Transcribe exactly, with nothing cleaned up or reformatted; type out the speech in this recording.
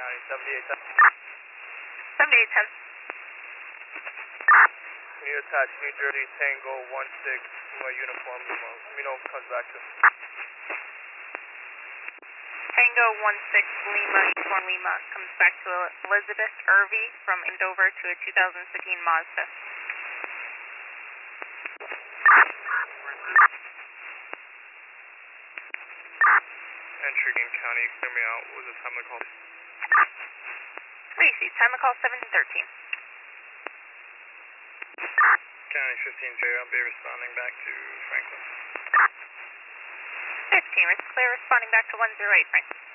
County, seventy-eight ten. seventy-eight ten. Can you attach New Jersey Tango one six Lima Uniform Lima? Let me know if it comes back to. Tango one six Lima Uniform Lima comes back to Elizabeth Irvy from Andover to a two thousand fifteen Mazda. Entry Game County, clear me out. What was the time of the call? Macy, time of call seventeen thirteen. County fifteen J, I'll be responding back to Franklin. fifteen, it's clear, responding back to one zero eight, Franklin.